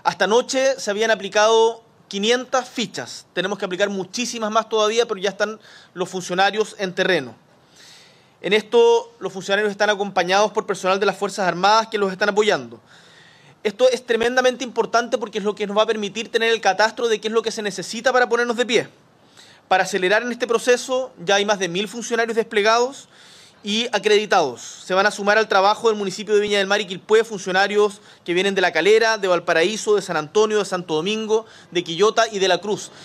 Hasta anoche se habían aplicado 500 fichas. Tenemos que aplicar muchísimas más todavía, pero ya están los funcionarios en terreno. En esto, los funcionarios están acompañados por personal de las Fuerzas Armadas que los están apoyando. Esto es tremendamente importante porque es lo que nos va a permitir tener el catastro de qué es lo que se necesita para ponernos de pie. Para acelerar en este proceso, ya hay más de 1000 funcionarios desplegados y acreditados. Se van a sumar al trabajo del municipio de Viña del Mar y Quilpué funcionarios que vienen de La Calera, de Valparaíso, de San Antonio, de Santo Domingo, de Quillota y de La Cruz.